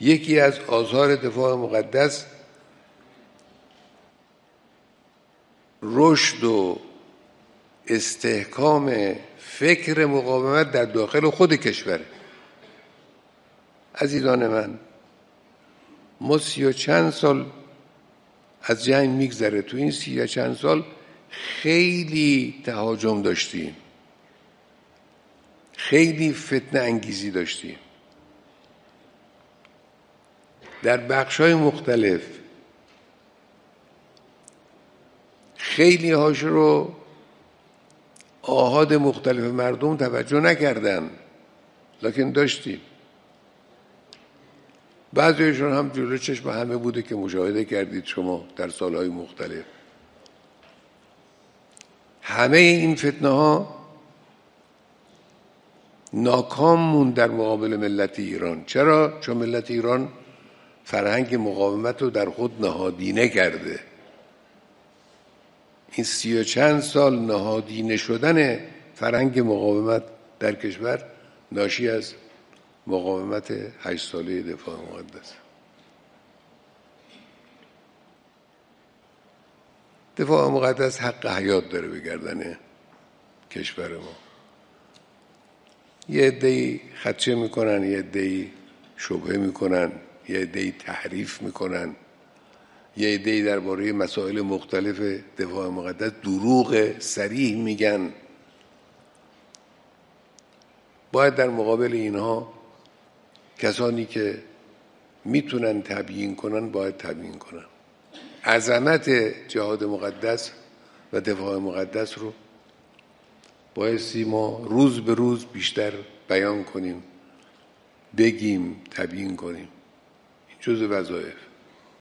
یکی از آثار دفاع مقدس رشد و استحکام فکر مقاومت در داخل خود کشوره. عزیزان من، ما 30 و چند سال از جنگ میگذره، تو این 30 و چند سال خیلی تهاجم داشتیم، خیلی فتنه انگیزی داشتیم در بخش‌های مختلف. خیلی هاش رو آحاد مختلف مردم توجه نکردن، لکن داشتیم. بعضیشون هم جلو چشم همه بوده که مشاهده کردید شما در سالهای مختلف. همه این فتنه ها ناکام موند در مقابل ملت ایران. چرا؟ چون ملت ایران فرهنگ مقاومت رو در خود نهادینه کرده. این 30 و چند سال نهادینه شدن فرهنگ مقاومت در کشور ناشی از مقاومت 8 ساله دفاع مقدس. دفاع مقدس حق حیات داره به گردن کشور ما. یه عده‌ای خدشه میکنن، یه عده‌ای شبهه میکنن، یه عده‌ای تحریف میکنن، یه عده‌ای درباره مسائل مختلف دفاع مقدس دروغ صریح میگن. باید در مقابل اینها کسانی که میتونن تبیین کنن باید تبیین کنن. عظمت جهاد مقدس و دفاع مقدس رو بایستی ما روز به روز بیشتر بیان کنیم، بگیم، تبیین کنیم. این جزء وظایف.